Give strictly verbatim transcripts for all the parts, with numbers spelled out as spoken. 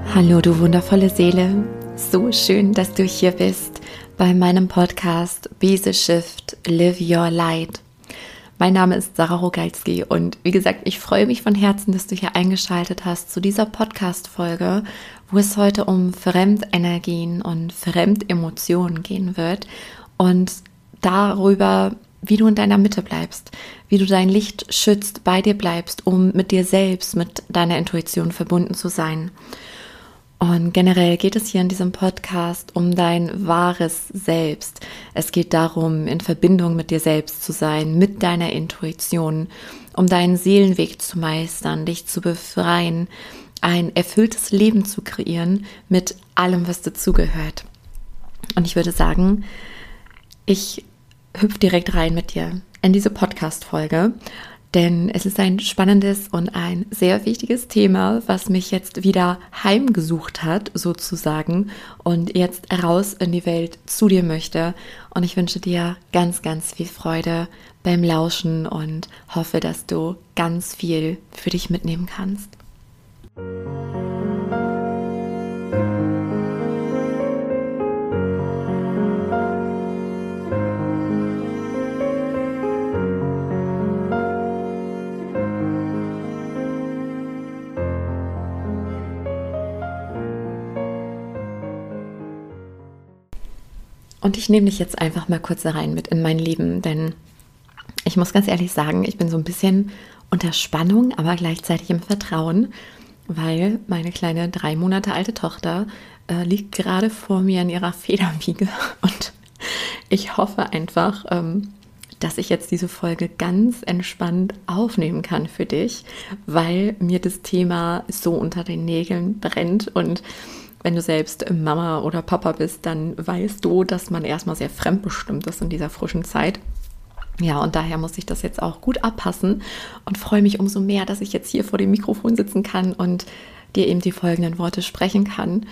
Hallo, du wundervolle Seele. So schön, dass du hier bist bei meinem Podcast Be the Shift, Live Your Light. Mein Name ist Sarah Rogalski und wie gesagt, ich freue mich von Herzen, dass du hier eingeschaltet hast zu dieser Podcast-Folge, wo es heute um Fremdenergien und Fremdemotionen gehen wird und darüber, wie du in deiner Mitte bleibst, wie du dein Licht schützt, bei dir bleibst, um mit dir selbst, mit deiner Intuition verbunden zu sein. Und generell geht es hier in diesem Podcast um dein wahres Selbst. Es geht darum, in Verbindung mit dir selbst zu sein, mit deiner Intuition, um deinen Seelenweg zu meistern, dich zu befreien, ein erfülltes Leben zu kreieren mit allem, was dazugehört. Und ich würde sagen, ich hüpfe direkt rein mit dir in diese Podcast-Folge. Denn es ist ein spannendes und ein sehr wichtiges Thema, was mich jetzt wieder heimgesucht hat, sozusagen, und jetzt raus in die Welt zu dir möchte. Und ich wünsche dir ganz, ganz viel Freude beim Lauschen und hoffe, dass du ganz viel für dich mitnehmen kannst. Und ich nehme dich jetzt einfach mal kurz da rein mit in mein Leben, denn ich muss ganz ehrlich sagen, ich bin so ein bisschen unter Spannung, aber gleichzeitig im Vertrauen, weil meine kleine drei Monate alte Tochter äh, liegt gerade vor mir in ihrer Federwiege und ich hoffe einfach, ähm, dass ich jetzt diese Folge ganz entspannt aufnehmen kann für dich, weil mir das Thema so unter den Nägeln brennt. Und wenn du selbst Mama oder Papa bist, dann weißt du, dass man erstmal sehr fremdbestimmt ist in dieser frischen Zeit. Ja, und daher muss ich das jetzt auch gut abpassen und freue mich umso mehr, dass ich jetzt hier vor dem Mikrofon sitzen kann und dir eben die folgenden Worte sprechen kann.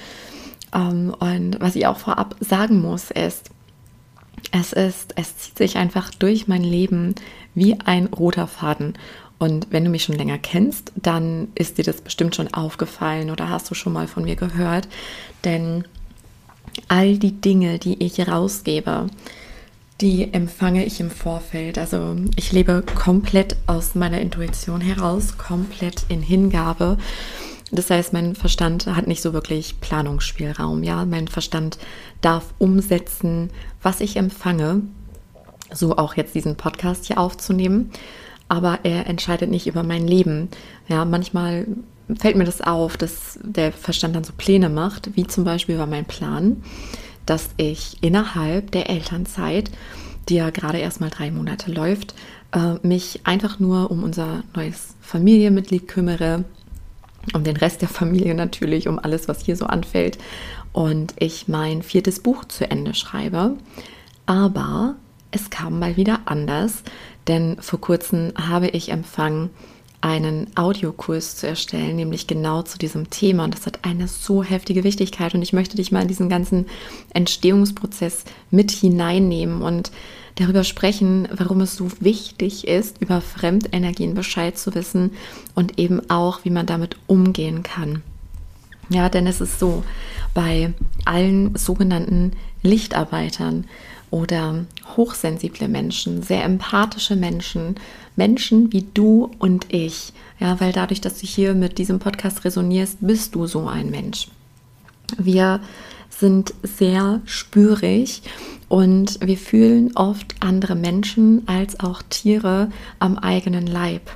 Und was ich auch vorab sagen muss, ist, es ist, es zieht sich einfach durch mein Leben wie ein roter Faden. Und wenn du mich schon länger kennst, dann ist dir das bestimmt schon aufgefallen oder hast du schon mal von mir gehört. Denn all die Dinge, die ich rausgebe, die empfange ich im Vorfeld. Also ich lebe komplett aus meiner Intuition heraus, komplett in Hingabe. Das heißt, mein Verstand hat nicht so wirklich Planungsspielraum. Ja, mein Verstand darf umsetzen, was ich empfange. So auch jetzt diesen Podcast hier aufzunehmen. Aber er entscheidet nicht über mein Leben. Ja, manchmal fällt mir das auf, dass der Verstand dann so Pläne macht, wie zum Beispiel war mein Plan, dass ich innerhalb der Elternzeit, die ja gerade erst mal drei Monate läuft, äh, mich einfach nur um unser neues Familienmitglied kümmere, um den Rest der Familie natürlich, um alles, was hier so anfällt, und ich mein viertes Buch zu Ende schreibe. Aber es kam mal wieder anders, denn vor kurzem habe ich empfangen, einen Audiokurs zu erstellen, nämlich genau zu diesem Thema. Und das hat eine so heftige Wichtigkeit. Und ich möchte dich mal in diesen ganzen Entstehungsprozess mit hineinnehmen und darüber sprechen, warum es so wichtig ist, über Fremdenergien Bescheid zu wissen und eben auch, wie man damit umgehen kann. Ja, denn es ist so, bei allen sogenannten Lichtarbeitern oder hochsensible Menschen, sehr empathische Menschen, Menschen wie du und ich, ja, weil dadurch, dass du hier mit diesem Podcast resonierst, bist du so ein Mensch. Wir sind sehr spürig und wir fühlen oft andere Menschen als auch Tiere am eigenen Leib.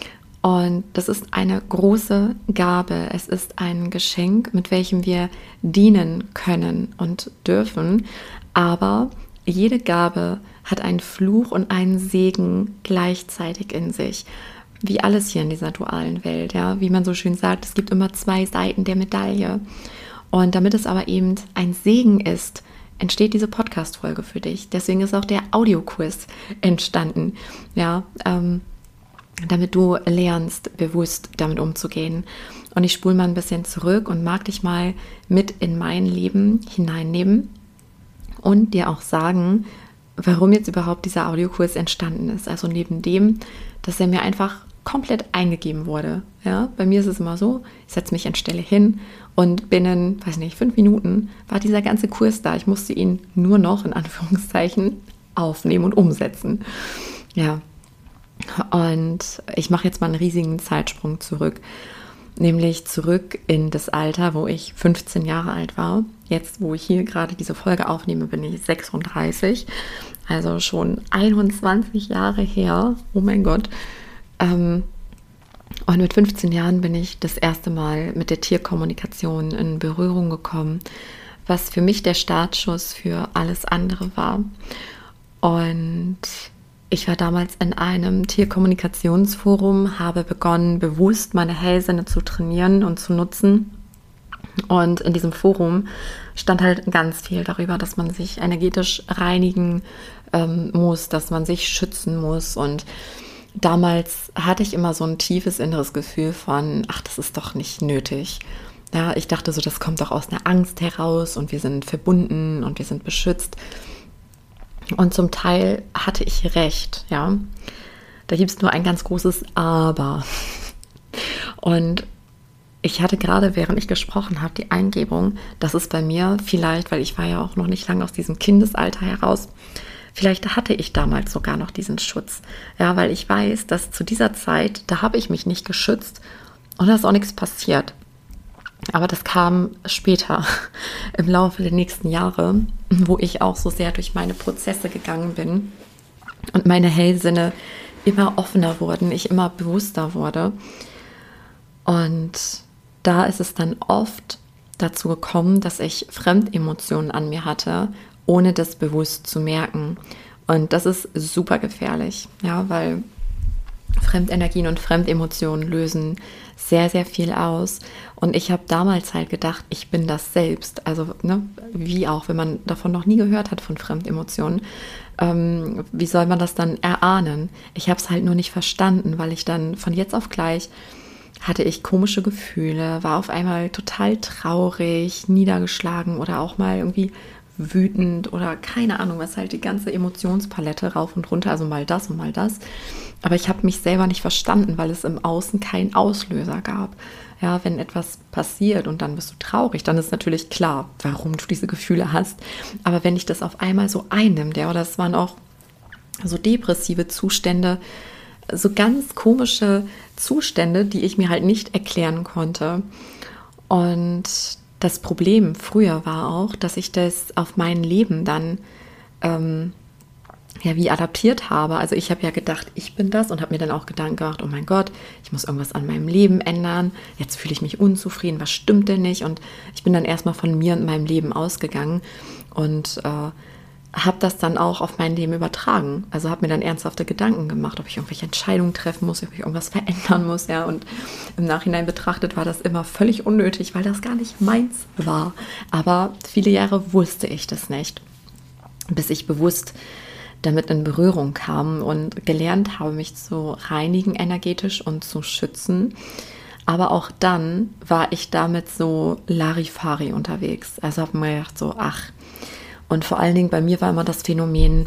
Und das ist eine große Gabe. Es ist ein Geschenk, mit welchem wir dienen können und dürfen. Aber jede Gabe hat einen Fluch und einen Segen gleichzeitig in sich. Wie alles hier in dieser dualen Welt. Ja? Wie man so schön sagt, es gibt immer zwei Seiten der Medaille. Und damit es aber eben ein Segen ist, entsteht diese Podcast-Folge für dich. Deswegen ist auch der Audiokurs entstanden. Ja, ähm, damit du lernst, bewusst damit umzugehen. Und ich spule mal ein bisschen zurück und mag dich mal mit in mein Leben hineinnehmen und dir auch sagen, warum jetzt überhaupt dieser Audiokurs entstanden ist. Also neben dem, dass er mir einfach komplett eingegeben wurde. Ja, bei mir ist es immer so, ich setze mich an Stelle hin und binnen, weiß nicht, fünf Minuten war dieser ganze Kurs da. Ich musste ihn nur noch, in Anführungszeichen, aufnehmen und umsetzen. Ja, und ich mache jetzt mal einen riesigen Zeitsprung zurück, nämlich zurück in das Alter, wo ich fünfzehn Jahre alt war. Jetzt, wo ich hier gerade diese Folge aufnehme, bin ich sechsunddreißig, also schon einundzwanzig Jahre her. Oh mein Gott. Ähm, und mit fünfzehn Jahren bin ich das erste Mal mit der Tierkommunikation in Berührung gekommen, was für mich der Startschuss für alles andere war. Und ich war damals in einem Tierkommunikationsforum, habe begonnen, bewusst meine Hellsinne zu trainieren und zu nutzen. Und in diesem Forum stand halt ganz viel darüber, dass man sich energetisch reinigen ähm, muss, dass man sich schützen muss. Und damals hatte ich immer so ein tiefes inneres Gefühl von, ach, das ist doch nicht nötig. Ja, ich dachte so, das kommt doch aus einer Angst heraus und wir sind verbunden und wir sind beschützt. Und zum Teil hatte ich recht, ja. Da gibt es nur ein ganz großes Aber. Und ich hatte gerade, während ich gesprochen habe, die Eingebung, dass es bei mir vielleicht, weil ich war ja auch noch nicht lange aus diesem Kindesalter heraus, vielleicht hatte ich damals sogar noch diesen Schutz. Ja, weil ich weiß, dass zu dieser Zeit, da habe ich mich nicht geschützt und da ist auch nichts passiert. Aber das kam später im Laufe der nächsten Jahre, wo ich auch so sehr durch meine Prozesse gegangen bin und meine Hellsinne immer offener wurden, ich immer bewusster wurde. Und da ist es dann oft dazu gekommen, dass ich Fremdemotionen an mir hatte, ohne das bewusst zu merken. Und das ist super gefährlich, ja, weil Fremdenergien und Fremdemotionen lösen sehr, sehr viel aus. Und ich habe damals halt gedacht, ich bin das selbst. Also, ne, wie auch, wenn man davon noch nie gehört hat, von Fremdemotionen, ähm, wie soll man das dann erahnen? Ich habe es halt nur nicht verstanden, weil ich dann von jetzt auf gleich hatte ich komische Gefühle, war auf einmal total traurig, niedergeschlagen oder auch mal irgendwie wütend oder keine Ahnung, was halt die ganze Emotionspalette rauf und runter, also mal das und mal das. Aber ich habe mich selber nicht verstanden, weil es im Außen keinen Auslöser gab. Ja, wenn etwas passiert und dann bist du traurig, dann ist natürlich klar, warum du diese Gefühle hast. Aber wenn dich das auf einmal so einnimmt, ja, oder es waren auch so depressive Zustände, so ganz komische Zustände, die ich mir halt nicht erklären konnte. Und das Problem früher war auch, dass ich das auf mein Leben dann ähm, ja wie adaptiert habe. Also ich habe ja gedacht, ich bin das und habe mir dann auch Gedanken gemacht, oh mein Gott, ich muss irgendwas an meinem Leben ändern. Jetzt fühle ich mich unzufrieden, was stimmt denn nicht? Und ich bin dann erstmal von mir und meinem Leben ausgegangen und äh, habe das dann auch auf mein Leben übertragen. Also habe mir dann ernsthafte Gedanken gemacht, ob ich irgendwelche Entscheidungen treffen muss, ob ich irgendwas verändern muss. Ja. Und im Nachhinein betrachtet war das immer völlig unnötig, weil das gar nicht meins war. Aber viele Jahre wusste ich das nicht, bis ich bewusst damit in Berührung kam und gelernt habe, mich zu reinigen energetisch und zu schützen. Aber auch dann war ich damit so Larifari unterwegs. Also habe mir gedacht so, ach. Und vor allen Dingen bei mir war immer das Phänomen,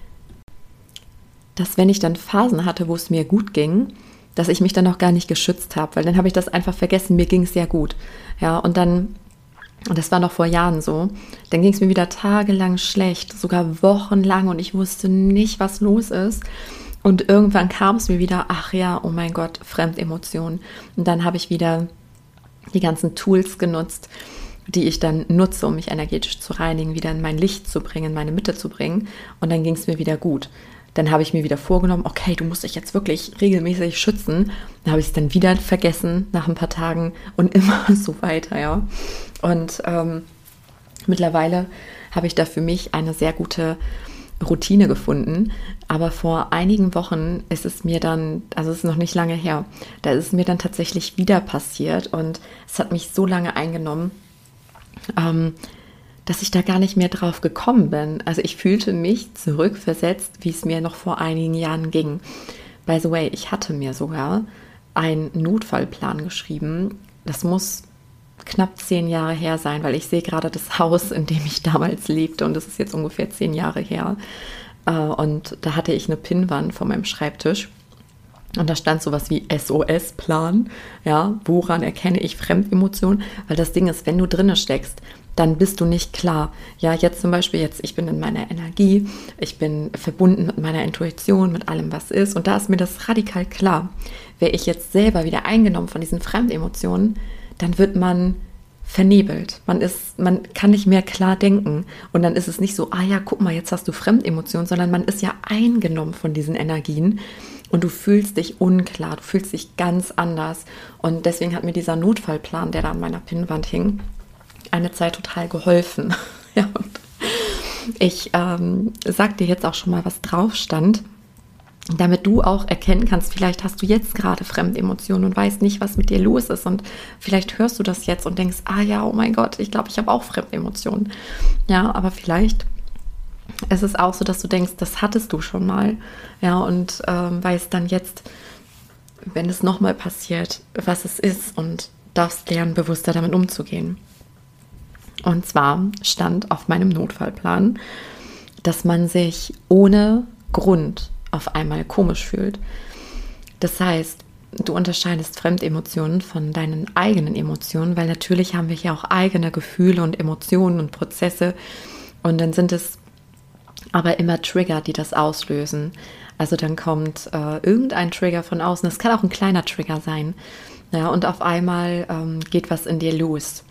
dass wenn ich dann Phasen hatte, wo es mir gut ging, dass ich mich dann noch gar nicht geschützt habe, weil dann habe ich das einfach vergessen, mir ging es sehr gut. Ja, und dann, und das war noch vor Jahren so, dann ging es mir wieder tagelang schlecht, sogar wochenlang und ich wusste nicht, was los ist. Und irgendwann kam es mir wieder, ach ja, oh mein Gott, Fremdemotionen. Und dann habe ich wieder die ganzen Tools genutzt, die ich dann nutze, um mich energetisch zu reinigen, wieder in mein Licht zu bringen, in meine Mitte zu bringen. Und dann ging es mir wieder gut. Dann habe ich mir wieder vorgenommen, okay, du musst dich jetzt wirklich regelmäßig schützen. Dann habe ich es dann wieder vergessen nach ein paar Tagen und immer so weiter, ja. Und ähm, mittlerweile habe ich da für mich eine sehr gute Routine gefunden. Aber vor einigen Wochen ist es mir dann, also es ist noch nicht lange her, da ist es mir dann tatsächlich wieder passiert und es hat mich so lange eingenommen, Ähm, dass ich da gar nicht mehr drauf gekommen bin. Also ich fühlte mich zurückversetzt, wie es mir noch vor einigen Jahren ging. By the way, ich hatte mir sogar einen Notfallplan geschrieben. Das muss knapp zehn Jahre her sein, weil ich sehe gerade das Haus, in dem ich damals lebte und das ist jetzt ungefähr zehn Jahre her. Und da hatte ich eine Pinnwand vor meinem Schreibtisch Und da stand sowas wie S O S-Plan, ja, woran erkenne ich Fremdemotionen? Weil das Ding ist, wenn du drinne steckst, dann bist du nicht klar. Ja, jetzt zum Beispiel, jetzt, ich bin in meiner Energie, ich bin verbunden mit meiner Intuition, mit allem, was ist. Und da ist mir das radikal klar. Wäre ich jetzt selber wieder eingenommen von diesen Fremdemotionen, dann wird man vernebelt. Man ist, man kann nicht mehr klar denken. Und dann ist es nicht so, ah ja, guck mal, jetzt hast du Fremdemotionen, sondern man ist ja eingenommen von diesen Energien. Und du fühlst dich unklar, du fühlst dich ganz anders. Und deswegen hat mir dieser Notfallplan, der da an meiner Pinnwand hing, eine Zeit total geholfen. Ja, und ich ähm, sag dir jetzt auch schon mal, was drauf stand, damit du auch erkennen kannst, vielleicht hast du jetzt gerade Fremdemotionen und weißt nicht, was mit dir los ist. Und vielleicht hörst du das jetzt und denkst, ah ja, oh mein Gott, ich glaube, ich habe auch Fremdemotionen. Ja, aber vielleicht ist es auch so, dass du denkst, das hattest du schon mal. Ja, und ähm, weißt dann jetzt, wenn es nochmal passiert, was es ist und darfst lernen, bewusster damit umzugehen. Und zwar stand auf meinem Notfallplan, dass man sich ohne Grund auf einmal komisch fühlt. Das heißt, du unterscheidest Fremdemotionen von deinen eigenen Emotionen, weil natürlich haben wir hier auch eigene Gefühle und Emotionen und Prozesse. Und dann sind es aber immer Trigger, die das auslösen. Also dann kommt äh, irgendein Trigger von außen. Das kann auch ein kleiner Trigger sein. Ja, und auf einmal ähm, geht was in dir los.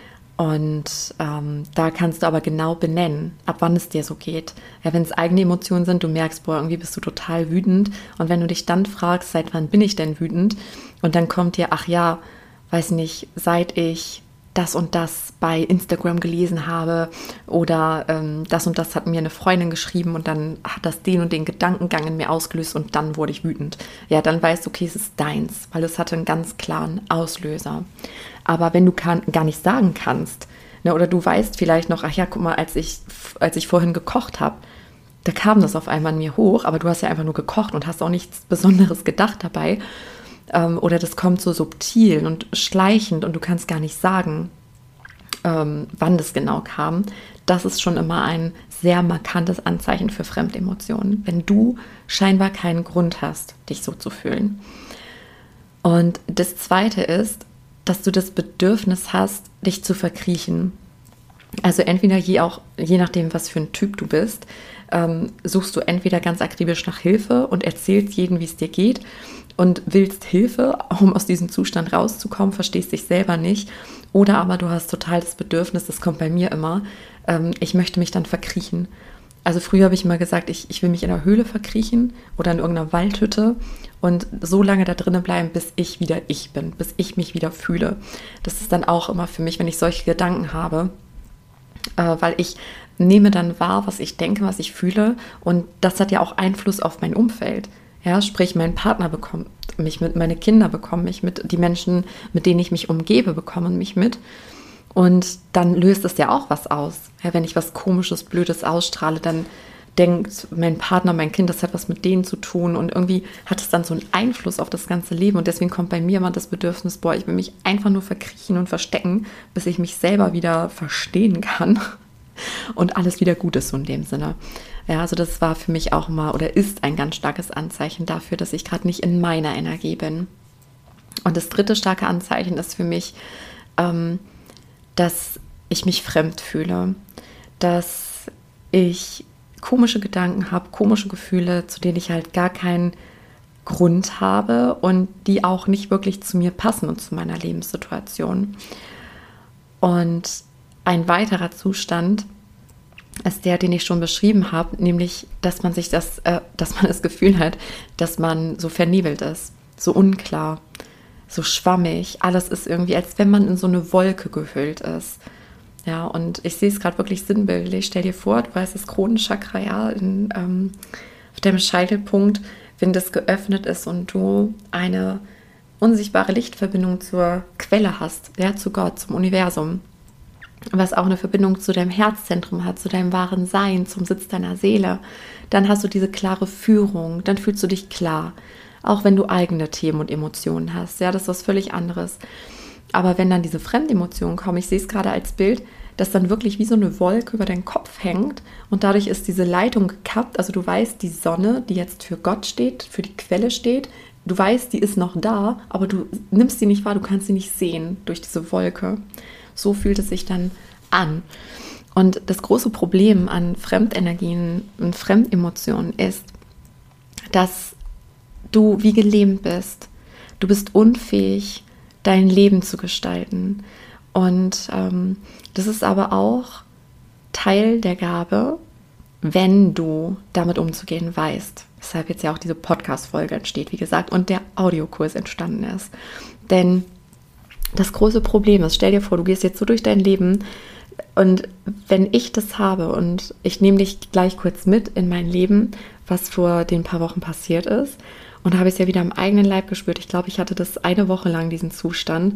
Und ähm, da kannst du aber genau benennen, ab wann es dir so geht. Ja, wenn es eigene Emotionen sind, du merkst, boah, irgendwie bist du total wütend. Und wenn du dich dann fragst, seit wann bin ich denn wütend? Und dann kommt dir, ach ja, weiß nicht, seit ich das und das bei Instagram gelesen habe oder ähm, das und das hat mir eine Freundin geschrieben und dann hat das den und den Gedankengang in mir ausgelöst und dann wurde ich wütend. Ja, dann weißt du, okay, es ist deins, weil es hatte einen ganz klaren Auslöser. Aber wenn du kann, gar nicht sagen kannst, ne, oder du weißt vielleicht noch, ach ja, guck mal, als ich, als ich vorhin gekocht habe, da kam das auf einmal an mir hoch, aber du hast ja einfach nur gekocht und hast auch nichts Besonderes gedacht dabei. Ähm, oder das kommt so subtil und schleichend und du kannst gar nicht sagen, ähm, wann das genau kam. Das ist schon immer ein sehr markantes Anzeichen für Fremdemotionen, wenn du scheinbar keinen Grund hast, dich so zu fühlen. Und das Zweite ist, dass du das Bedürfnis hast, dich zu verkriechen. Also entweder je, auch, je nachdem, was für ein Typ du bist, ähm, suchst du entweder ganz akribisch nach Hilfe und erzählst jedem, wie es dir geht und willst Hilfe, um aus diesem Zustand rauszukommen, verstehst dich selber nicht. Oder aber du hast total das Bedürfnis, das kommt bei mir immer, ähm, ich möchte mich dann verkriechen. Also früher habe ich immer gesagt, ich, ich will mich in einer Höhle verkriechen oder in irgendeiner Waldhütte und so lange da drinnen bleiben, bis ich wieder ich bin, bis ich mich wieder fühle. Das ist dann auch immer für mich, wenn ich solche Gedanken habe, äh, weil ich nehme dann wahr, was ich denke, was ich fühle und das hat ja auch Einfluss auf mein Umfeld. Ja, sprich, mein Partner bekommt mich mit, meine Kinder bekommen mich mit, die Menschen, mit denen ich mich umgebe, bekommen mich mit. Und dann löst es ja auch was aus. Ja, wenn ich was Komisches, Blödes ausstrahle, dann denkt mein Partner, mein Kind, das hat was mit denen zu tun. Und irgendwie hat es dann so einen Einfluss auf das ganze Leben. Und deswegen kommt bei mir immer das Bedürfnis, boah, ich will mich einfach nur verkriechen und verstecken, bis ich mich selber wieder verstehen kann. Und alles wieder gut ist so in dem Sinne. Ja, also das war für mich auch immer oder ist ein ganz starkes Anzeichen dafür, dass ich gerade nicht in meiner Energie bin. Und das dritte starke Anzeichen ist für mich, ähm, dass ich mich fremd fühle, dass ich komische Gedanken habe, komische Gefühle, zu denen ich halt gar keinen Grund habe und die auch nicht wirklich zu mir passen und zu meiner Lebenssituation. Und ein weiterer Zustand ist der, den ich schon beschrieben habe, nämlich, dass man sich das, äh, dass man das Gefühl hat, dass man so vernebelt ist, so unklar, so schwammig. Alles ist irgendwie, als wenn man in so eine Wolke gehüllt ist. Ja, und ich sehe es gerade wirklich sinnbildlich. Stell dir vor, du weißt, das Kronenchakra, ja, in, ähm, auf deinem Scheitelpunkt, wenn das geöffnet ist und du eine unsichtbare Lichtverbindung zur Quelle hast, ja, zu Gott, zum Universum, was auch eine Verbindung zu deinem Herzzentrum hat, zu deinem wahren Sein, zum Sitz deiner Seele, dann hast du diese klare Führung, dann fühlst du dich klar, auch wenn du eigene Themen und Emotionen hast. Ja, das ist was völlig anderes. Aber wenn dann diese Fremdemotionen kommen, ich sehe es gerade als Bild, dass dann wirklich wie so eine Wolke über deinen Kopf hängt und dadurch ist diese Leitung gekappt, also du weißt, die Sonne, die jetzt für Gott steht, für die Quelle steht, du weißt, die ist noch da, aber du nimmst sie nicht wahr, du kannst sie nicht sehen durch diese Wolke. So fühlt es sich dann an. Und das große Problem an Fremdenergien und Fremdemotionen ist, dass du wie gelähmt bist. Du bist unfähig, dein Leben zu gestalten. Und ähm, das ist aber auch Teil der Gabe, wenn du damit umzugehen weißt. Weshalb jetzt ja auch diese Podcast-Folge entsteht, wie gesagt, und der Audiokurs entstanden ist. Denn das große Problem ist, stell dir vor, du gehst jetzt so durch dein Leben und wenn ich das habe und ich nehme dich gleich kurz mit in mein Leben, was vor den paar Wochen passiert ist, und da habe ich es ja wieder am eigenen Leib gespürt. Ich glaube, ich hatte das eine Woche lang, diesen Zustand.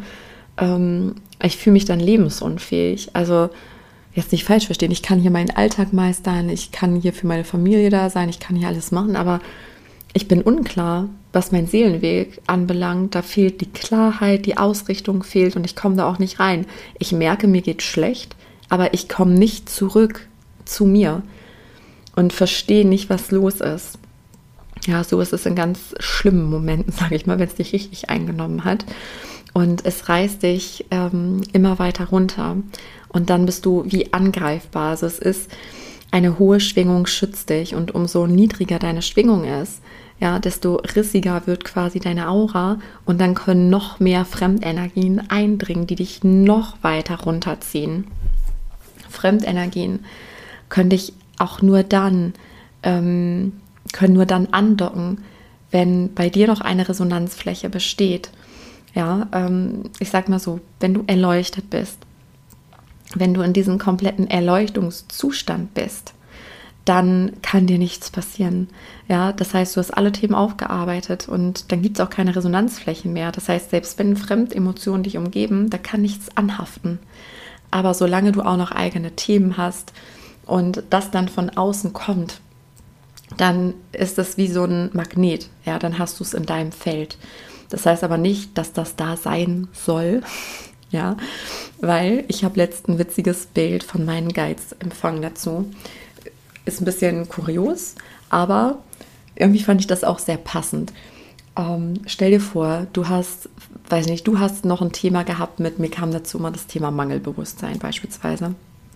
Ähm, ich fühle mich dann lebensunfähig. Also jetzt nicht falsch verstehen, ich kann hier meinen Alltag meistern, ich kann hier für meine Familie da sein, ich kann hier alles machen, aber ich bin unklar, was mein Seelenweg anbelangt. Da fehlt die Klarheit, die Ausrichtung fehlt und ich komme da auch nicht rein. Ich merke, mir geht schlecht, aber ich komme nicht zurück zu mir und verstehe nicht, was los ist. Ja, so ist es in ganz schlimmen Momenten, sage ich mal, wenn es dich richtig eingenommen hat. Und es reißt dich ähm, immer weiter runter. Und dann bist du wie angreifbar. Also es ist, eine hohe Schwingung schützt dich. Und umso niedriger deine Schwingung ist, ja, desto rissiger wird quasi deine Aura. Und dann können noch mehr Fremdenergien eindringen, die dich noch weiter runterziehen. Fremdenergien können dich auch nur dann, ähm, können nur dann andocken, wenn bei dir noch eine Resonanzfläche besteht. Ja, ähm, ich sag mal so, wenn du erleuchtet bist, wenn du in diesem kompletten Erleuchtungszustand bist, dann kann dir nichts passieren. Ja, das heißt, du hast alle Themen aufgearbeitet und dann gibt es auch keine Resonanzflächen mehr. Das heißt, selbst wenn Fremdemotionen dich umgeben, da kann nichts anhaften. Aber solange du auch noch eigene Themen hast und das dann von außen kommt, dann ist es wie so ein Magnet. Ja, dann hast du es in deinem Feld. Das heißt aber nicht, dass das da sein soll. Ja, weil ich habe letztens ein witziges Bild von meinen Guides empfangen dazu. Ist ein bisschen kurios, aber irgendwie fand ich das auch sehr passend. Ähm, stell dir vor, du hast, weiß nicht, du hast noch ein Thema gehabt mit, mir kam dazu mal das Thema Mangelbewusstsein beispielsweise.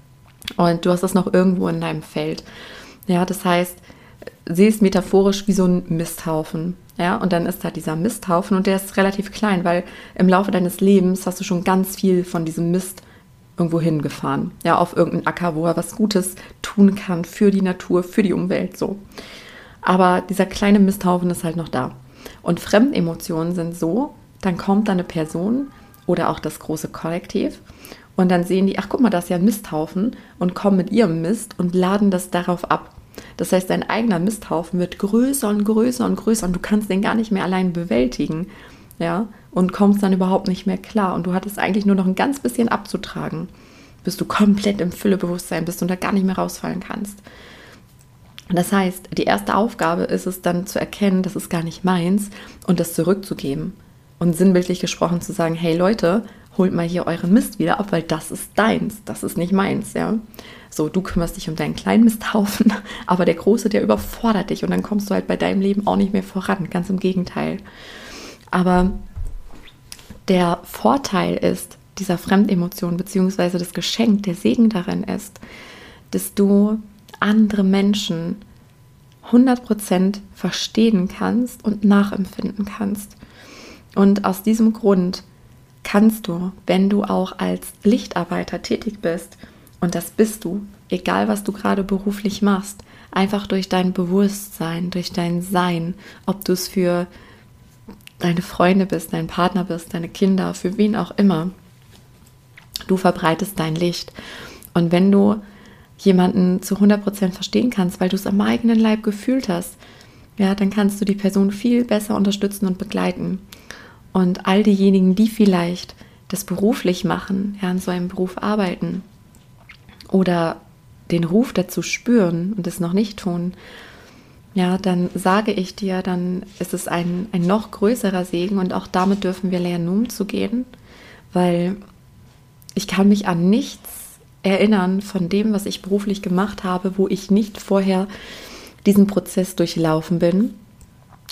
Und du hast das noch irgendwo in deinem Feld. Ja, das heißt, sieh es metaphorisch wie so ein Misthaufen. Ja, und dann ist da dieser Misthaufen und der ist relativ klein, weil im Laufe deines Lebens hast du schon ganz viel von diesem Mist irgendwo hingefahren. Ja, auf irgendeinen Acker, wo er was Gutes tun kann für die Natur, für die Umwelt, so. Aber dieser kleine Misthaufen ist halt noch da. Und Fremdemotionen sind so, dann kommt da eine Person oder auch das große Kollektiv und dann sehen die, ach guck mal, da ist ja ein Misthaufen und kommen mit ihrem Mist und laden das darauf ab. Das heißt, dein eigener Misthaufen wird größer und größer und größer und du kannst den gar nicht mehr allein bewältigen, ja, und kommst dann überhaupt nicht mehr klar. Und du hattest eigentlich nur noch ein ganz bisschen abzutragen, bis du komplett im Füllebewusstsein bist und da gar nicht mehr rausfallen kannst. Und das heißt, die erste Aufgabe ist es dann zu erkennen, das ist gar nicht meins und das zurückzugeben. Und sinnbildlich gesprochen zu sagen, hey Leute, holt mal hier euren Mist wieder ab, weil das ist deins, das ist nicht meins, ja. So, du kümmerst dich um deinen kleinen Misthaufen, aber der große, der überfordert dich und dann kommst du halt bei deinem Leben auch nicht mehr voran, ganz im Gegenteil. Aber der Vorteil ist dieser Fremdemotion beziehungsweise das Geschenk, der Segen darin ist, dass du andere Menschen hundert Prozent verstehen kannst und nachempfinden kannst. Und aus diesem Grund kannst du, wenn du auch als Lichtarbeiter tätig bist, und das bist du, egal was du gerade beruflich machst, einfach durch dein Bewusstsein, durch dein Sein, ob du es für deine Freunde bist, dein Partner bist, deine Kinder, für wen auch immer, du verbreitest dein Licht. Und wenn du jemanden zu hundert Prozent verstehen kannst, weil du es am eigenen Leib gefühlt hast, ja, dann kannst du die Person viel besser unterstützen und begleiten. Und all diejenigen, die vielleicht das beruflich machen, ja, in so einem Beruf arbeiten oder den Ruf dazu spüren und es noch nicht tun, ja, dann sage ich dir, dann ist es ein, ein noch größerer Segen und auch damit dürfen wir lernen, umzugehen, weil ich kann mich an nichts erinnern von dem, was ich beruflich gemacht habe, wo ich nicht vorher diesen Prozess durchlaufen bin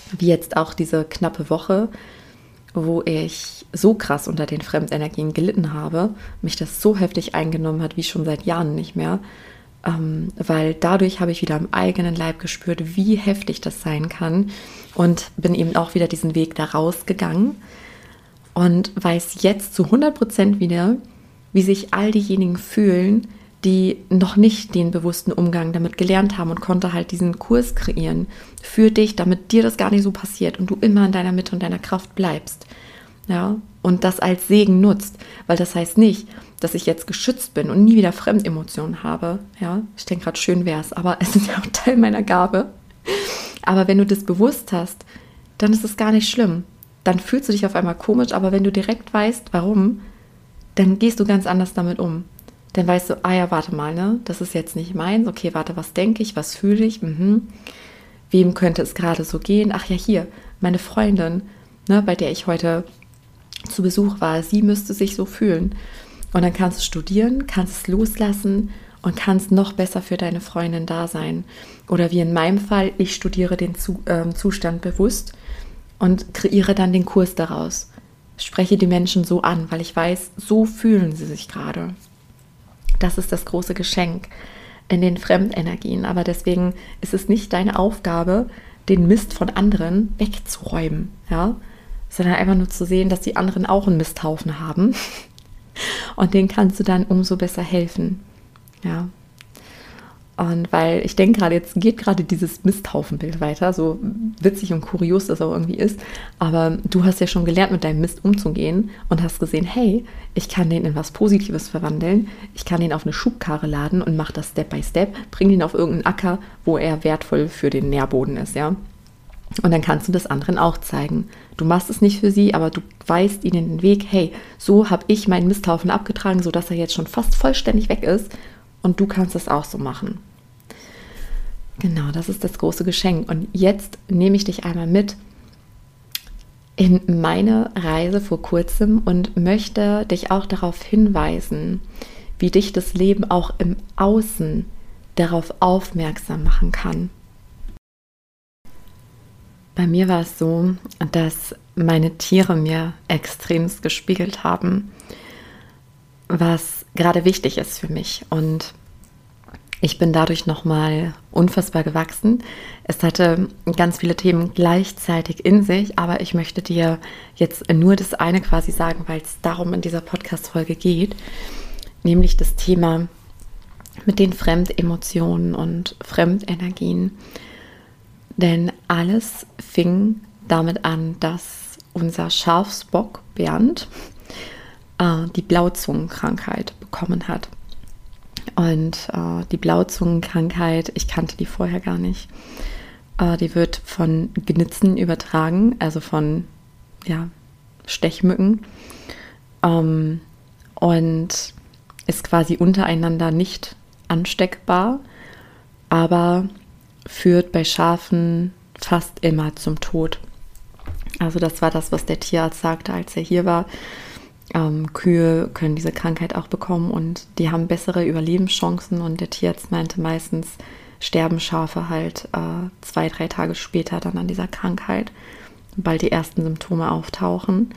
Wie jetzt auch diese knappe Woche, wo ich so krass unter den Fremdenergien gelitten habe, mich das so heftig eingenommen hat, wie schon seit Jahren nicht mehr, ähm, weil dadurch habe ich wieder am eigenen Leib gespürt, wie heftig das sein kann und bin eben auch wieder diesen Weg da rausgegangen und weiß jetzt zu hundert Prozent wieder, wie sich all diejenigen fühlen, die noch nicht den bewussten Umgang damit gelernt haben und konnte halt diesen Kurs kreieren für dich, damit dir das gar nicht so passiert und du immer in deiner Mitte und deiner Kraft bleibst. Ja, und das als Segen nutzt, weil das heißt nicht, dass ich jetzt geschützt bin und nie wieder Fremdemotionen habe. Ja, ich denke gerade, schön wäre es, aber es ist ja auch Teil meiner Gabe. Aber wenn du das bewusst hast, dann ist es gar nicht schlimm. Dann fühlst du dich auf einmal komisch, aber wenn du direkt weißt, warum, dann gehst du ganz anders damit um. Dann weißt du, ah ja, warte mal, ne, das ist jetzt nicht meins. Okay, warte, was denke ich, was fühle ich? Mhm. Wem könnte es gerade so gehen? Ach ja, hier, meine Freundin, ne, bei der ich heute zu Besuch war, sie müsste sich so fühlen. Und dann kannst du studieren, kannst es loslassen und kannst noch besser für deine Freundin da sein. Oder wie in meinem Fall, ich studiere den zu, äh, Zustand bewusst und kreiere dann den Kurs daraus. Spreche die Menschen so an, weil ich weiß, so fühlen sie sich gerade. Das ist das große Geschenk in den Fremdenergien. Aber deswegen ist es nicht deine Aufgabe, den Mist von anderen wegzuräumen, ja? Sondern einfach nur zu sehen, dass die anderen auch einen Misthaufen haben. Und denen kannst du dann umso besser helfen. Ja. Und weil ich denke gerade, jetzt geht gerade dieses Misthaufenbild weiter, so witzig und kurios das auch irgendwie ist, aber du hast ja schon gelernt, mit deinem Mist umzugehen und hast gesehen, hey, ich kann den in was Positives verwandeln, ich kann den auf eine Schubkarre laden und mache das Step by Step, bring den auf irgendeinen Acker, wo er wertvoll für den Nährboden ist, ja. Und dann kannst du das anderen auch zeigen. Du machst es nicht für sie, aber du weist ihnen den Weg, hey, so habe ich meinen Misthaufen abgetragen, sodass er jetzt schon fast vollständig weg ist und du kannst es auch so machen. Genau, das ist das große Geschenk. Und jetzt nehme ich dich einmal mit in meine Reise vor kurzem und möchte dich auch darauf hinweisen, wie dich das Leben auch im Außen darauf aufmerksam machen kann. Bei mir war es so, dass meine Tiere mir extremst gespiegelt haben, was gerade wichtig ist für mich. Und ich bin dadurch nochmal unfassbar gewachsen. Es hatte ganz viele Themen gleichzeitig in sich, aber ich möchte dir jetzt nur das eine quasi sagen, weil es darum in dieser Podcast-Folge geht, nämlich das Thema mit den Fremdemotionen und Fremdenergien. Denn alles fing damit an, dass unser Schafsbock Bernd äh, die Blauzungenkrankheit bekommen hat. Und äh, die Blauzungenkrankheit, ich kannte die vorher gar nicht, äh, die wird von Gnitzen übertragen, also von ja, Stechmücken ähm, und ist quasi untereinander nicht ansteckbar, aber führt bei Schafen fast immer zum Tod. Also das war das, was der Tierarzt sagte, als er hier war. Ähm, Kühe können diese Krankheit auch bekommen und die haben bessere Überlebenschancen und der Tierarzt meinte, meistens sterben Schafe halt äh, zwei, drei Tage später dann an dieser Krankheit, weil die ersten Symptome auftauchen.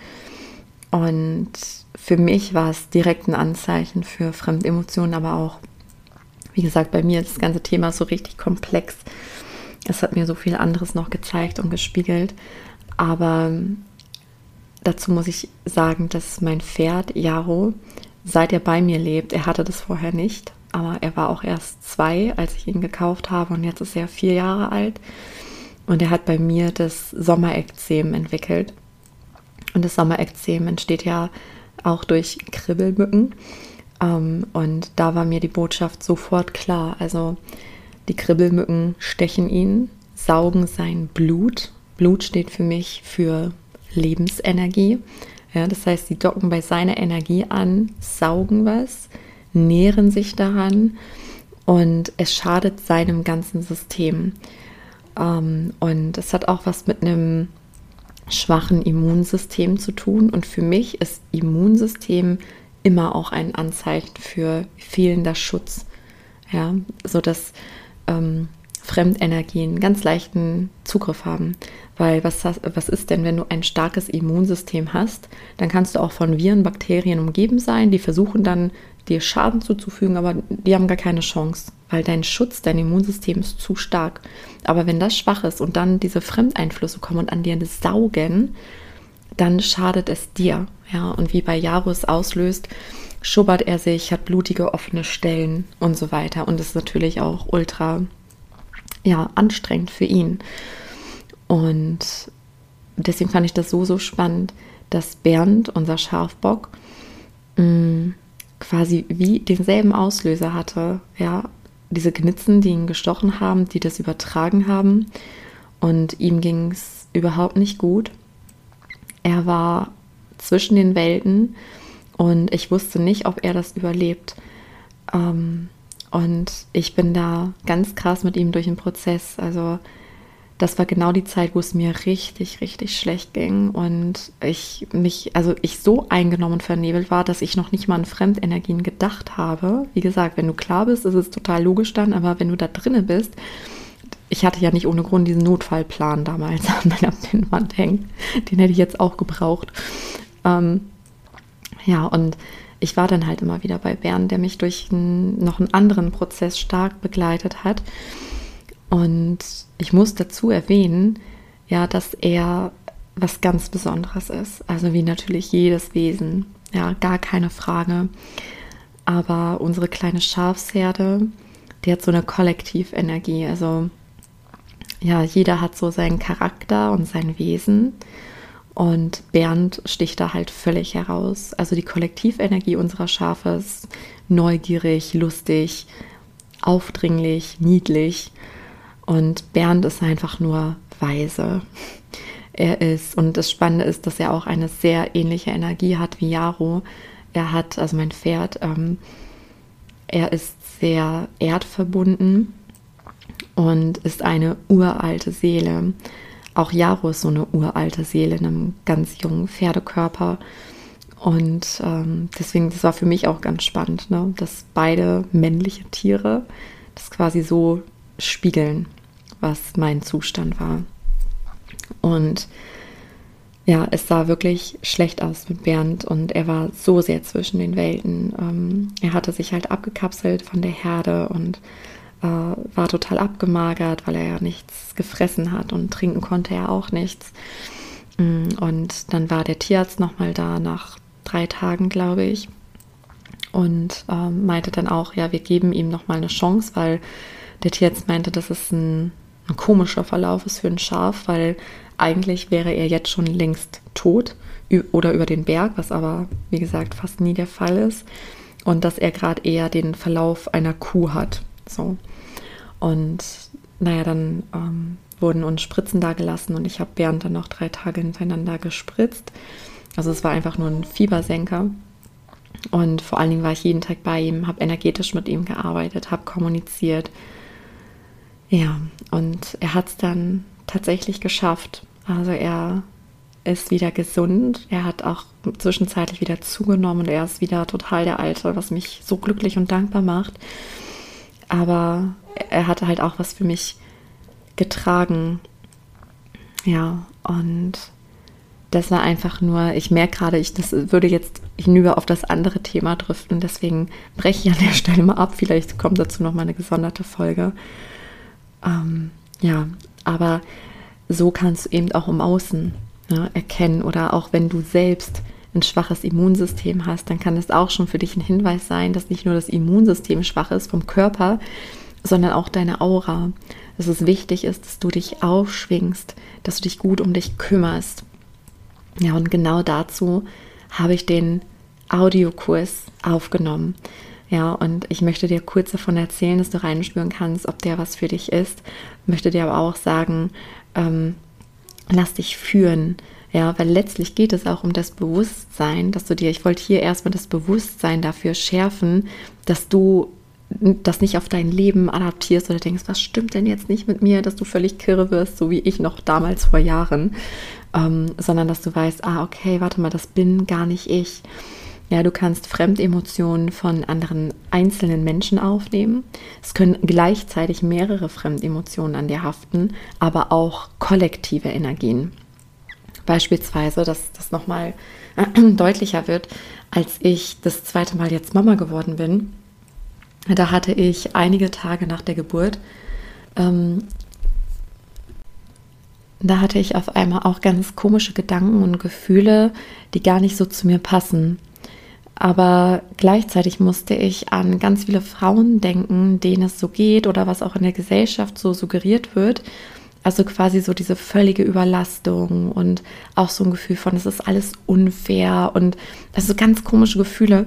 Und für mich war es direkt ein Anzeichen für Fremdemotionen, aber auch, wie gesagt, bei mir ist das ganze Thema so richtig komplex. Es hat mir so viel anderes noch gezeigt und gespiegelt, aber dazu muss ich sagen, dass mein Pferd Jaro, seit er bei mir lebt, er hatte das vorher nicht, aber er war auch erst zwei, als ich ihn gekauft habe und jetzt ist er vier Jahre alt und er hat bei mir das Sommerekzem entwickelt. Und das Sommerekzem entsteht ja auch durch Kribbelmücken ähm, und da war mir die Botschaft sofort klar. Also die Kribbelmücken stechen ihn, saugen sein Blut. Blut steht für mich für Lebensenergie. Ja, das heißt, sie docken bei seiner Energie an, saugen was, nähren sich daran und es schadet seinem ganzen System. Ähm, und es hat auch was mit einem schwachen Immunsystem zu tun. Und für mich ist Immunsystem immer auch ein Anzeichen für fehlender Schutz. Ja, so dass ähm, Fremdenergien ganz leichten Zugriff haben. Weil was, was ist denn, wenn du ein starkes Immunsystem hast? Dann kannst du auch von Viren, Bakterien umgeben sein, die versuchen dann, dir Schaden zuzufügen, aber die haben gar keine Chance, weil dein Schutz, dein Immunsystem ist zu stark. Aber wenn das schwach ist und dann diese Fremdeinflüsse kommen und an dir saugen, dann schadet es dir. Ja, und wie bei Jarus auslöst, schubbert er sich, hat blutige offene Stellen und so weiter. Und das ist natürlich auch ultra ja, anstrengend für ihn. Und deswegen fand ich das so, so spannend, dass Bernd, unser Schafbock, mh, quasi wie denselben Auslöser hatte. Ja, diese Gnitzen, die ihn gestochen haben, die das übertragen haben. Und ihm ging es überhaupt nicht gut. Er war zwischen den Welten und ich wusste nicht, ob er das überlebt. Ähm, und ich bin da ganz krass mit ihm durch den Prozess. Also das war genau die Zeit, wo es mir richtig, richtig schlecht ging und ich mich, also ich so eingenommen und vernebelt war, dass ich noch nicht mal an Fremdenergien gedacht habe. Wie gesagt, wenn du klar bist, ist es total logisch dann, aber wenn du da drinne bist, ich hatte ja nicht ohne Grund diesen Notfallplan damals an meiner Pinnwand hängen. Den hätte ich jetzt auch gebraucht. Ähm, ja, und ich war dann halt immer wieder bei Bernd, der mich durch einen, noch einen anderen Prozess stark begleitet hat. Und ich muss dazu erwähnen, ja, dass er was ganz Besonderes ist. Also wie natürlich jedes Wesen, ja, gar keine Frage. Aber unsere kleine Schafsherde, die hat so eine Kollektivenergie. Also ja, jeder hat so seinen Charakter und sein Wesen. Und Bernd sticht da halt völlig heraus. Also die Kollektivenergie unserer Schafe ist neugierig, lustig, aufdringlich, niedlich. Und Bernd ist einfach nur weise. Er ist, und das Spannende ist, dass er auch eine sehr ähnliche Energie hat wie Jaro. Er hat, also mein Pferd, ähm, er ist sehr erdverbunden und ist eine uralte Seele. Auch Jaro ist so eine uralte Seele in einem ganz jungen Pferdekörper. Und ähm, deswegen, das war für mich auch ganz spannend, ne? Dass beide männliche Tiere das quasi so spiegeln, was mein Zustand war. Und ja, es sah wirklich schlecht aus mit Bernd und er war so sehr zwischen den Welten. Ähm, er hatte sich halt abgekapselt von der Herde und äh, war total abgemagert, weil er ja nichts gefressen hat und trinken konnte er auch nichts. Und dann war der Tierarzt nochmal da nach drei Tagen, glaube ich, und ähm, meinte dann auch, ja, wir geben ihm nochmal eine Chance, weil der Tierarzt meinte, dass es ein, ein komischer Verlauf ist für ein Schaf, weil eigentlich wäre er jetzt schon längst tot oder über den Berg, was aber, wie gesagt, fast nie der Fall ist. Und dass er gerade eher den Verlauf einer Kuh hat. So. Und naja, dann ähm, wurden uns Spritzen da gelassen und ich habe Bernd dann noch drei Tage hintereinander gespritzt. Also es war einfach nur ein Fiebersenker. Und vor allen Dingen war ich jeden Tag bei ihm, habe energetisch mit ihm gearbeitet, habe kommuniziert. Ja, und er hat es dann tatsächlich geschafft. Also er ist wieder gesund. Er hat auch zwischenzeitlich wieder zugenommen und er ist wieder total der Alte, was mich so glücklich und dankbar macht. Aber er hatte halt auch was für mich getragen. Ja, und das war einfach nur, ich merke gerade, ich das würde jetzt hinüber auf das andere Thema driften, deswegen breche ich an der Stelle mal ab. Vielleicht kommt dazu noch mal eine gesonderte Folge. Ähm, ja, aber so kannst du eben auch im Außen, ne, erkennen oder auch wenn du selbst ein schwaches Immunsystem hast, dann kann es auch schon für dich ein Hinweis sein, dass nicht nur das Immunsystem schwach ist vom Körper, sondern auch deine Aura. Dass es wichtig ist, dass du dich aufschwingst, dass du dich gut um dich kümmerst. Ja, und genau dazu habe ich den Audiokurs aufgenommen. Ja, und ich möchte dir kurz davon erzählen, dass du reinspüren kannst, ob der was für dich ist. Ich möchte dir aber auch sagen, ähm, lass dich führen. Ja, weil letztlich geht es auch um das Bewusstsein, dass du dir, ich wollte hier erstmal das Bewusstsein dafür schärfen, dass du das nicht auf dein Leben adaptierst oder denkst, was stimmt denn jetzt nicht mit mir, dass du völlig kirre wirst, so wie ich noch damals vor Jahren, ähm, sondern dass du weißt, ah, okay, warte mal, das bin gar nicht ich. Ja, du kannst Fremdemotionen von anderen einzelnen Menschen aufnehmen. Es können gleichzeitig mehrere Fremdemotionen an dir haften, aber auch kollektive Energien. Beispielsweise, dass das nochmal deutlicher wird, als ich das zweite Mal jetzt Mama geworden bin. Da hatte ich einige Tage nach der Geburt, ähm, da hatte ich auf einmal auch ganz komische Gedanken und Gefühle, die gar nicht so zu mir passen. Aber gleichzeitig musste ich an ganz viele Frauen denken, denen es so geht oder was auch in der Gesellschaft so suggeriert wird. Also quasi so diese völlige Überlastung und auch so ein Gefühl von, es ist alles unfair und also ganz komische Gefühle.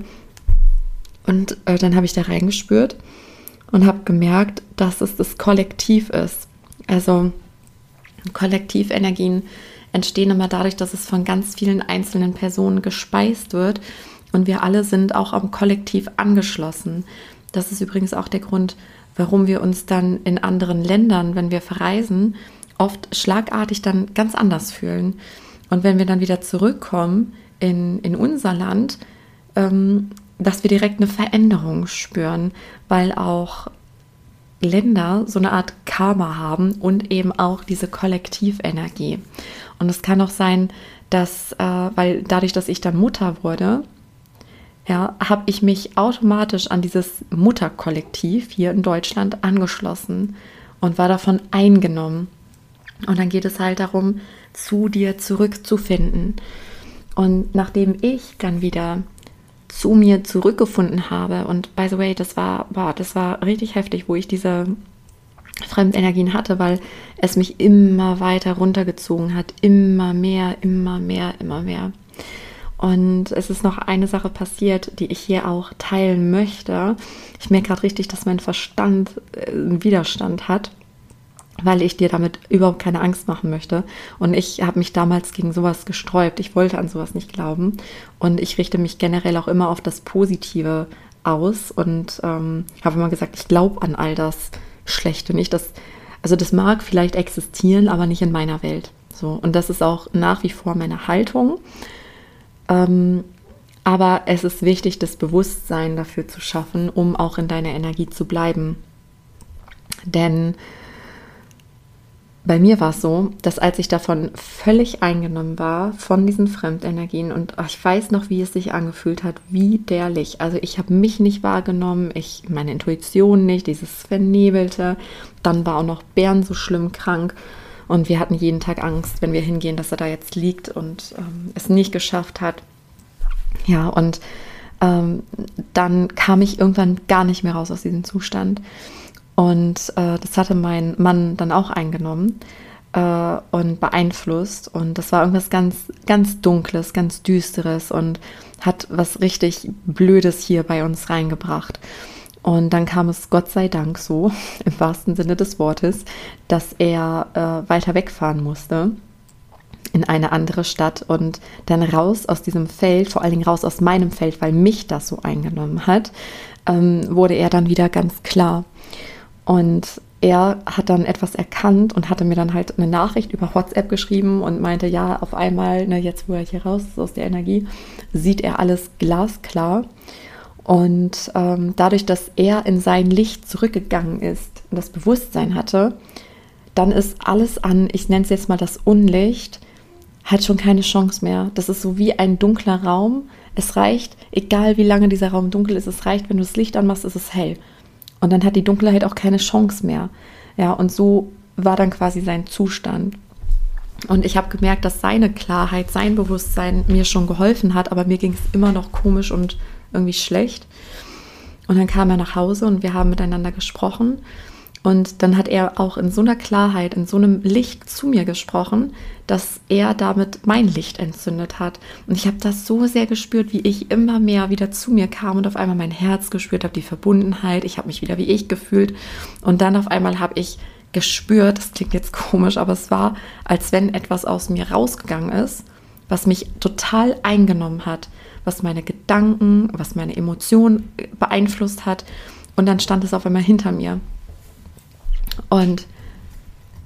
Und äh, dann habe ich da reingespürt und habe gemerkt, dass es das Kollektiv ist. Also Kollektivenergien entstehen immer dadurch, dass es von ganz vielen einzelnen Personen gespeist wird und wir alle sind auch am Kollektiv angeschlossen. Das ist übrigens auch der Grund, warum wir uns dann in anderen Ländern, wenn wir verreisen, oft schlagartig dann ganz anders fühlen. Und wenn wir dann wieder zurückkommen in, in unser Land, ähm, dass wir direkt eine Veränderung spüren, weil auch Länder so eine Art Karma haben und eben auch diese Kollektivenergie. Und es kann auch sein, dass, äh, weil dadurch, dass ich dann Mutter wurde, ja, habe ich mich automatisch an dieses Mutterkollektiv hier in Deutschland angeschlossen und war davon eingenommen. Und dann geht es halt darum, zu dir zurückzufinden. Und nachdem ich dann wieder zu mir zurückgefunden habe, und by the way, das war, boah, das war richtig heftig, wo ich diese Fremdenergien hatte, weil es mich immer weiter runtergezogen hat, immer mehr, immer mehr, immer mehr. Und es ist noch eine Sache passiert, die ich hier auch teilen möchte. Ich merke gerade richtig, dass mein Verstand einen Widerstand hat, weil ich dir damit überhaupt keine Angst machen möchte. Und ich habe mich damals gegen sowas gesträubt. Ich wollte an sowas nicht glauben. Und ich richte mich generell auch immer auf das Positive aus und ähm, habe immer gesagt, ich glaube an all das Schlechte nicht. Das, also das mag vielleicht existieren, aber nicht in meiner Welt. So. Und das ist auch nach wie vor meine Haltung. Ähm, aber es ist wichtig, das Bewusstsein dafür zu schaffen, um auch in deiner Energie zu bleiben. Denn bei mir war es so, dass als ich davon völlig eingenommen war, von diesen Fremdenergien, und ach, ich weiß noch, wie es sich angefühlt hat, widerlich. Also ich habe mich nicht wahrgenommen, ich meine Intuition nicht, dieses Vernebelte. Dann war auch noch Bernd so schlimm krank. Und wir hatten jeden Tag Angst, wenn wir hingehen, dass er da jetzt liegt und ähm, es nicht geschafft hat. Ja, und ähm, dann kam ich irgendwann gar nicht mehr raus aus diesem Zustand. Und äh, das hatte mein Mann dann auch eingenommen äh, und beeinflusst. Und das war irgendwas ganz, ganz Dunkles, ganz Düsteres und hat was richtig Blödes hier bei uns reingebracht. Und dann kam es Gott sei Dank so, im wahrsten Sinne des Wortes, dass er äh, weiter wegfahren musste in eine andere Stadt und dann raus aus diesem Feld, vor allen Dingen raus aus meinem Feld, weil mich das so eingenommen hat, ähm, wurde er dann wieder ganz klar. Und er hat dann etwas erkannt und hatte mir dann halt eine Nachricht über WhatsApp geschrieben und meinte, ja, auf einmal, ne, jetzt wo er hier raus ist aus der Energie, sieht er alles glasklar. Und ähm, dadurch, dass er in sein Licht zurückgegangen ist und das Bewusstsein hatte, dann ist alles an, ich nenne es jetzt mal das Unlicht, hat schon keine Chance mehr. Das ist so wie ein dunkler Raum. Es reicht, egal wie lange dieser Raum dunkel ist, es reicht, wenn du das Licht anmachst, ist es hell. Und dann hat die Dunkelheit auch keine Chance mehr. Ja, und so war dann quasi sein Zustand. Und ich habe gemerkt, dass seine Klarheit, sein Bewusstsein mir schon geholfen hat, aber mir ging es immer noch komisch und irgendwie schlecht. Und dann kam er nach Hause und wir haben miteinander gesprochen. Und dann hat er auch in so einer Klarheit, in so einem Licht zu mir gesprochen, dass er damit mein Licht entzündet hat. Und ich habe das so sehr gespürt, wie ich immer mehr wieder zu mir kam und auf einmal mein Herz gespürt habe, die Verbundenheit. Ich habe mich wieder wie ich gefühlt. Und dann auf einmal habe ich gespürt, das klingt jetzt komisch, aber es war, als wenn etwas aus mir rausgegangen ist, was mich total eingenommen hat, was meine Gedanken, was meine Emotionen beeinflusst hat. Und dann stand es auf einmal hinter mir. Und,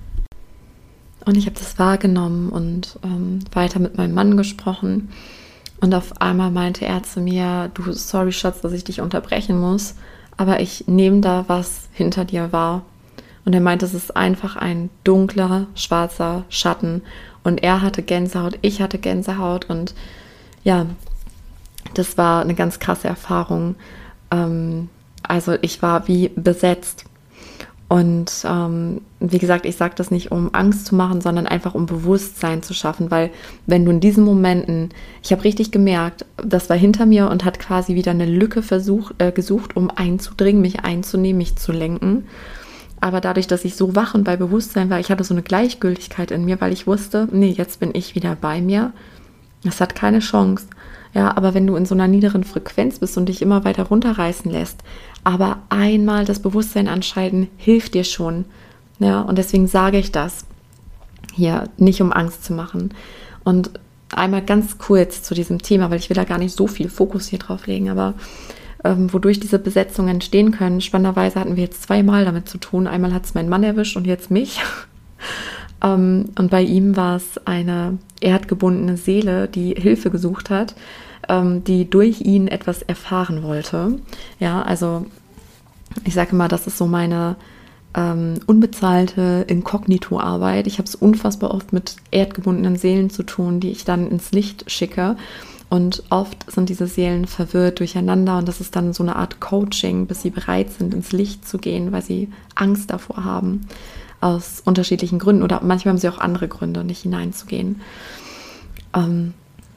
und ich habe das wahrgenommen und ähm, weiter mit meinem Mann gesprochen. Und auf einmal meinte er zu mir, du, sorry Schatz, dass ich dich unterbrechen muss, aber ich nehme da, was hinter dir wahr. Und er meinte, es ist einfach ein dunkler, schwarzer Schatten. Und er hatte Gänsehaut, ich hatte Gänsehaut. Und ja, das war eine ganz krasse Erfahrung. Ähm, also ich war wie besetzt. Und ähm, wie gesagt, ich sage das nicht, um Angst zu machen, sondern einfach um Bewusstsein zu schaffen, weil wenn du in diesen Momenten, ich habe richtig gemerkt, das war hinter mir und hat quasi wieder eine Lücke versucht, äh, gesucht, um einzudringen, mich einzunehmen, mich zu lenken. Aber dadurch, dass ich so wach und bei Bewusstsein war, ich hatte so eine Gleichgültigkeit in mir, weil ich wusste, nee, jetzt bin ich wieder bei mir. Das hat keine Chance. Ja, aber wenn du in so einer niederen Frequenz bist und dich immer weiter runterreißen lässt, aber einmal das Bewusstsein anschalten, hilft dir schon. Ja, und deswegen sage ich das hier, nicht um Angst zu machen. Und einmal ganz kurz zu diesem Thema, weil ich will da gar nicht so viel Fokus hier drauf legen, aber ähm, wodurch diese Besetzungen entstehen können. Spannenderweise hatten wir jetzt zweimal damit zu tun. Einmal hat es mein Mann erwischt und jetzt mich. ähm, und bei ihm war es eine erdgebundene Seele, die Hilfe gesucht hat, ähm, die durch ihn etwas erfahren wollte. Ja, also ich sage immer, das ist so meine ähm, unbezahlte Inkognito-Arbeit. Ich habe es unfassbar oft mit erdgebundenen Seelen zu tun, die ich dann ins Licht schicke. Und oft sind diese Seelen verwirrt durcheinander und das ist dann so eine Art Coaching, bis sie bereit sind, ins Licht zu gehen, weil sie Angst davor haben, aus unterschiedlichen Gründen oder manchmal haben sie auch andere Gründe, nicht hineinzugehen. Ähm,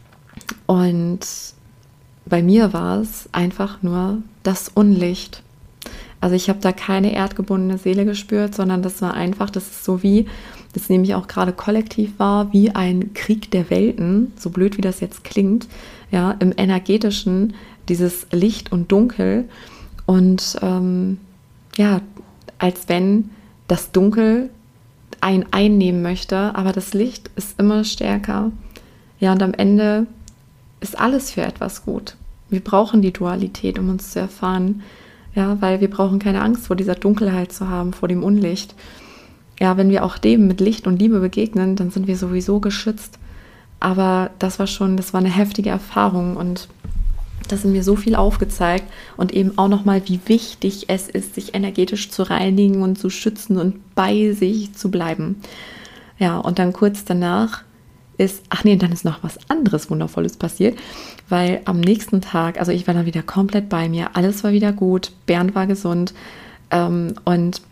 und bei mir war es einfach nur das Unlicht. Also ich habe da keine erdgebundene Seele gespürt, sondern das war einfach, das ist so wie, das nehme ich auch gerade kollektiv wahr, wie ein Krieg der Welten, so blöd wie das jetzt klingt, ja, im Energetischen, dieses Licht und Dunkel und ähm, ja, als wenn das Dunkel einen einnehmen möchte, aber das Licht ist immer stärker. Ja, und am Ende ist alles für etwas gut. Wir brauchen die Dualität, um uns zu erfahren, ja, weil wir brauchen keine Angst vor dieser Dunkelheit zu haben, vor dem Unlicht. Ja, wenn wir auch dem mit Licht und Liebe begegnen, dann sind wir sowieso geschützt. Aber das war schon, das war eine heftige Erfahrung und das hat mir so viel aufgezeigt und eben auch nochmal, wie wichtig es ist, sich energetisch zu reinigen und zu schützen und bei sich zu bleiben. Ja, und dann kurz danach ist, ach nee, dann ist noch was anderes Wundervolles passiert, weil am nächsten Tag, also ich war dann wieder komplett bei mir, alles war wieder gut, Bernd war gesund ähm, und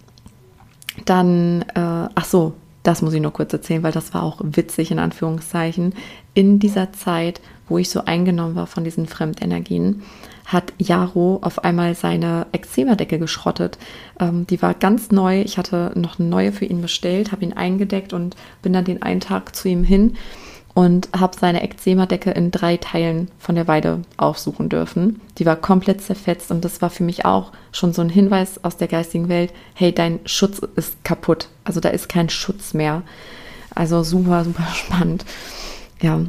dann, äh, ach so, das muss ich noch kurz erzählen, weil das war auch witzig in Anführungszeichen. In dieser Zeit, wo ich so eingenommen war von diesen Fremdenergien, hat Jaro auf einmal seine Eczema-Decke geschrottet. Ähm, die war ganz neu. Ich hatte noch eine neue für ihn bestellt, habe ihn eingedeckt und bin dann den einen Tag zu ihm hin und habe seine Eczema-Decke in drei Teilen von der Weide aufsuchen dürfen. Die war komplett zerfetzt und das war für mich auch schon so ein Hinweis aus der geistigen Welt, hey, dein Schutz ist kaputt. Also da ist kein Schutz mehr. Also super, super spannend. Ja,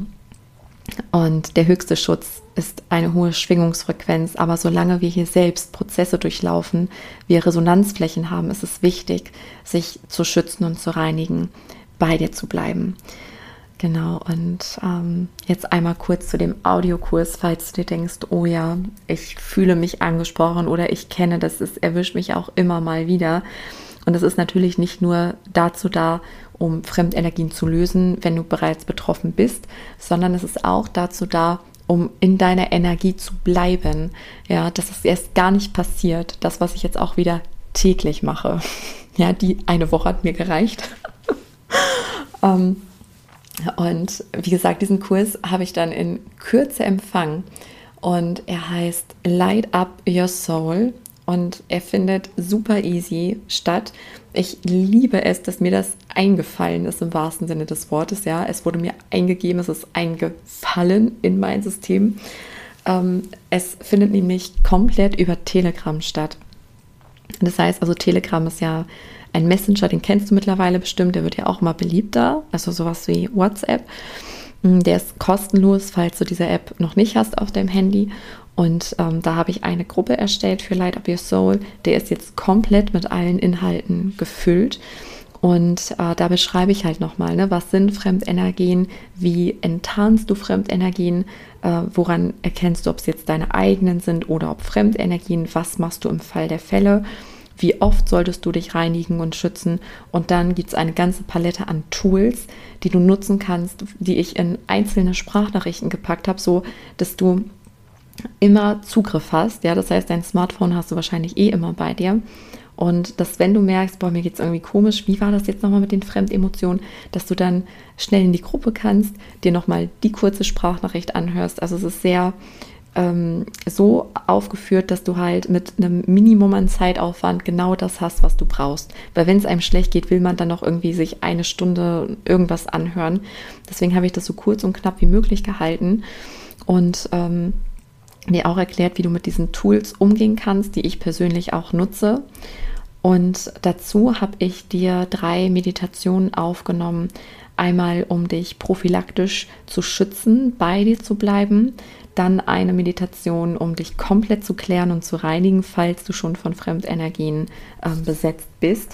und der höchste Schutz ist eine hohe Schwingungsfrequenz, aber solange wir hier selbst Prozesse durchlaufen, wir Resonanzflächen haben, ist es wichtig, sich zu schützen und zu reinigen, bei dir zu bleiben. Genau, und ähm, jetzt einmal kurz zu dem Audiokurs, falls du dir denkst, oh ja, ich fühle mich angesprochen oder ich kenne das, es erwischt mich auch immer mal wieder. Und das ist natürlich nicht nur dazu da, um Fremdenergien zu lösen, wenn du bereits betroffen bist, sondern es ist auch dazu da, um in deiner Energie zu bleiben. Ja, dass es erst gar nicht passiert. Das, was ich jetzt auch wieder täglich mache. Ja, die eine Woche hat mir gereicht. um, Und wie gesagt, diesen Kurs habe ich dann in Kürze empfangen und er heißt Light Up Your Soul und er findet super easy statt. Ich liebe es, dass mir das eingefallen ist im wahrsten Sinne des Wortes. Ja, es wurde mir eingegeben, es ist eingefallen in mein System. Ähm, es findet nämlich komplett über Telegram statt. Das heißt also, Telegram ist ja ein Messenger, den kennst du mittlerweile bestimmt, der wird ja auch mal beliebter, also sowas wie WhatsApp. Der ist kostenlos, falls du diese App noch nicht hast auf deinem Handy. Und ähm, da habe ich eine Gruppe erstellt für Light Up Your Soul. Der ist jetzt komplett mit allen Inhalten gefüllt. Und äh, da beschreibe ich halt nochmal, ne, was sind Fremdenergien, wie enttarnst du Fremdenergien, äh, woran erkennst du, ob es jetzt deine eigenen sind oder ob Fremdenergien, was machst du im Fall der Fälle, wie oft solltest du dich reinigen und schützen. Und dann gibt es eine ganze Palette an Tools, die du nutzen kannst, die ich in einzelne Sprachnachrichten gepackt habe, so dass du immer Zugriff hast. Ja, das heißt, dein Smartphone hast du wahrscheinlich eh immer bei dir. Und dass, wenn du merkst, boah, mir geht es irgendwie komisch, wie war das jetzt nochmal mit den Fremdemotionen, dass du dann schnell in die Gruppe kannst, dir nochmal die kurze Sprachnachricht anhörst. Also es ist sehr ähm, so aufgeführt, dass du halt mit einem Minimum an Zeitaufwand genau das hast, was du brauchst. Weil wenn es einem schlecht geht, will man dann noch irgendwie sich eine Stunde irgendwas anhören. Deswegen habe ich das so kurz und knapp wie möglich gehalten. Und ähm, dir auch erklärt, wie du mit diesen Tools umgehen kannst, die ich persönlich auch nutze. Und dazu habe ich dir drei Meditationen aufgenommen. Einmal, um dich prophylaktisch zu schützen, bei dir zu bleiben. Dann eine Meditation, um dich komplett zu klären und zu reinigen, falls du schon von Fremdenergien äh, besetzt bist.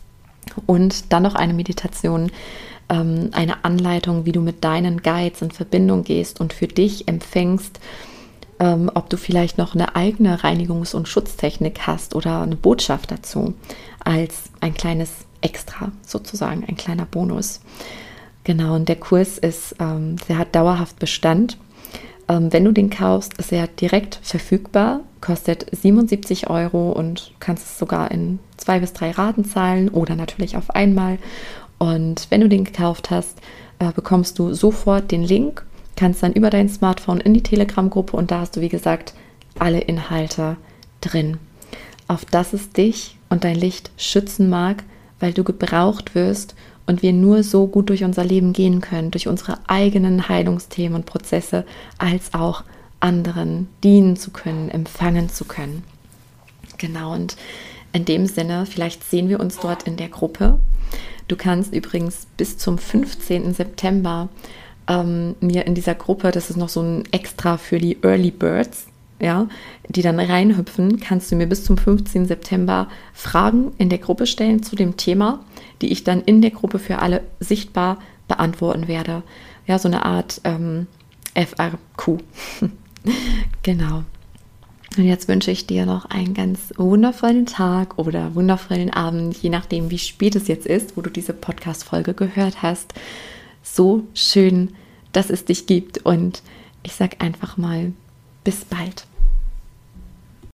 Und dann noch eine Meditation, ähm, eine Anleitung, wie du mit deinen Guides in Verbindung gehst und für dich empfängst, Ähm, ob du vielleicht noch eine eigene Reinigungs- und Schutztechnik hast oder eine Botschaft dazu, als ein kleines Extra sozusagen, ein kleiner Bonus. Genau, und der Kurs ist, ähm, der hat dauerhaft Bestand. Ähm, wenn du den kaufst, ist er direkt verfügbar, kostet siebenundsiebzig Euro und kannst es sogar in zwei bis drei Raten zahlen oder natürlich auf einmal. Und wenn du den gekauft hast, äh, bekommst du sofort den Link, kannst dann über dein Smartphone in die Telegram-Gruppe und da hast du, wie gesagt, alle Inhalte drin, auf das es dich und dein Licht schützen mag, weil du gebraucht wirst und wir nur so gut durch unser Leben gehen können, durch unsere eigenen Heilungsthemen und Prozesse, als auch anderen dienen zu können, empfangen zu können. Genau, und in dem Sinne, vielleicht sehen wir uns dort in der Gruppe. Du kannst übrigens bis zum fünfzehnten September Ähm, mir in dieser Gruppe, das ist noch so ein Extra für die Early Birds, ja, die dann reinhüpfen, kannst du mir bis zum fünfzehnten September Fragen in der Gruppe stellen zu dem Thema, die ich dann in der Gruppe für alle sichtbar beantworten werde. Ja, so eine Art ähm, F A Q. Genau. Und jetzt wünsche ich dir noch einen ganz wundervollen Tag oder wundervollen Abend, je nachdem, wie spät es jetzt ist, wo du diese Podcast-Folge gehört hast. So schön, dass es dich gibt und ich sage einfach mal, bis bald.